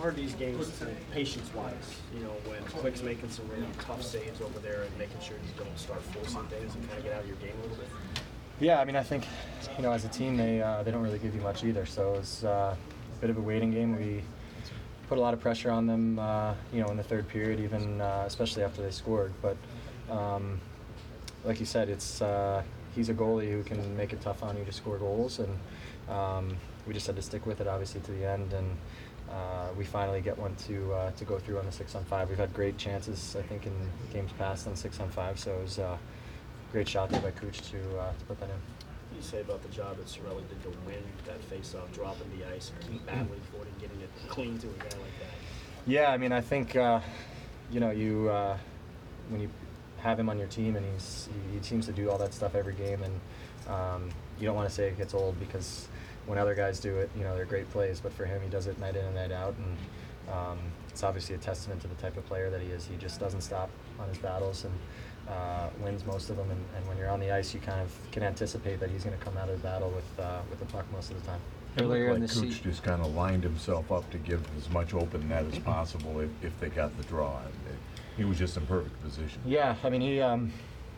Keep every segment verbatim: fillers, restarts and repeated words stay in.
hard these games, patience-wise, you know, when Quick's making some really tough saves over there and making sure you don't start forcing things and kind of get out of your game a little bit? Yeah, I mean, I think, you know, as a team, they uh, they don't really give you much either. So it was uh, a bit of a waiting game. We put a lot of pressure on them, uh, you know, in the third period, even uh, especially after they scored. But um, like you said, it's uh, he's a goalie who can make it tough on you to score goals, and um, we just had to stick with it, obviously, to the end. And uh, we finally get one to uh, to go through on the six on five. We've had great chances, I think, in games past on six on five. So it was uh, great shot there by Cooch to uh, to put that in. What do you say about the job that Cirelli did to win that face-off, dropping the ice, and keep battling for it and getting it clean to a guy like that? Yeah, I mean, I think uh, you know you uh, when you have him on your team and he's he, he seems to do all that stuff every game, and um, you don't want to say it gets old because when other guys do it, you know, they're great plays, but for him, he does it night in and night out, and um, it's obviously a testament to the type of player that he is. He just doesn't stop on his battles and uh, wins most of them, and, and when you're on the ice, you kind of can anticipate that he's going to come out of the battle with uh, with the puck most of the time. Earlier in the season, Cooch just kind of lined himself up to give as much open net as possible if, if they got the draw. He was just in perfect position. Yeah, I mean, he um,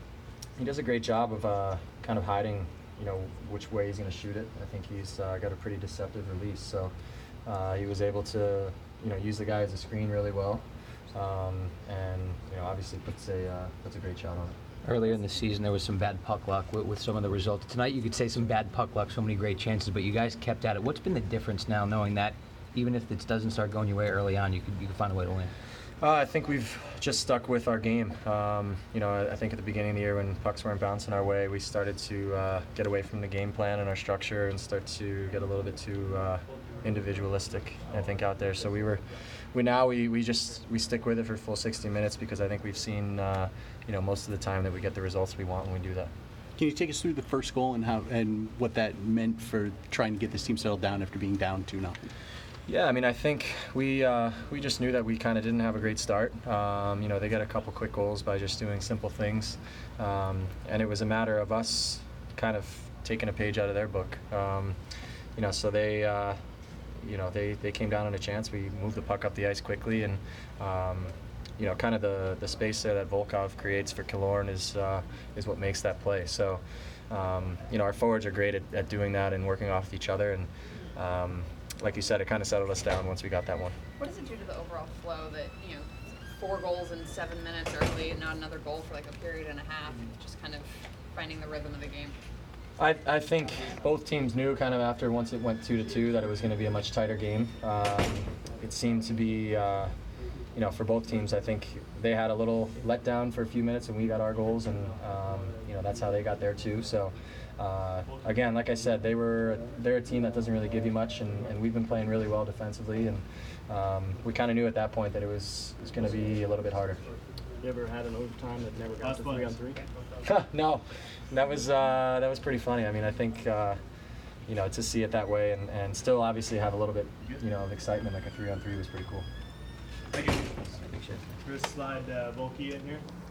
he does a great job of uh, kind of hiding, you know, which way he's going to shoot it. I think he's uh, got a pretty deceptive release, so uh, he was able to, you know, use the guy as a screen really well, um, and you know, obviously puts a uh, puts a great shot on it. Earlier in the season, there was some bad puck luck with, with some of the results. Tonight, you could say some bad puck luck, so many great chances, but you guys kept at it. What's been the difference now, knowing that even if it doesn't start going your way early on, you can you can find a way to win? Uh, I think we've just stuck with our game. Um, you know, I, I think at the beginning of the year when pucks weren't bouncing our way, we started to uh, get away from the game plan and our structure and start to get a little bit too uh, individualistic, I think, out there. So we were, we now we, we just we stick with it for full sixty minutes because I think we've seen, uh, you know, most of the time that we get the results we want when we do that. Can you take us through the first goal and how and what that meant for trying to get this team settled down after being down two nothing? Yeah, I mean, I think we uh, we just knew that we kind of didn't have a great start. Um, you know, they got a couple quick goals by just doing simple things, um, and it was a matter of us kind of taking a page out of their book. Um, you know, so they, uh, you know, they, they came down on a chance. We moved the puck up the ice quickly, and um, you know, kind of the the space there that Volkov creates for Killorn is uh, is what makes that play. So, um, you know, our forwards are great at, at doing that and working off each other, and um, like you said, it kind of settled us down once we got that one. What does it do to the overall flow that, you know, four goals in seven minutes early and not another goal for like a period and a half, just kind of finding the rhythm of the game? I, I think both teams knew kind of after once it went two to two that it was going to be a much tighter game. Um, it seemed to be, uh, you know, for both teams, I think they had a little letdown for a few minutes and we got our goals, and um, you know, that's how they got there too. So. Uh, again, like I said, they were they're a team that doesn't really give you much, and, and we've been playing really well defensively, and um, we kind of knew at that point that it was, it was going to be a little bit harder. You ever had an overtime that never got to three on three? No, that was uh, that was pretty funny. I mean, I think uh, you know, to see it that way and, and still obviously have a little bit, you know, of excitement like a three on three was pretty cool. Thank you. We're gonna slide uh, Volky in here.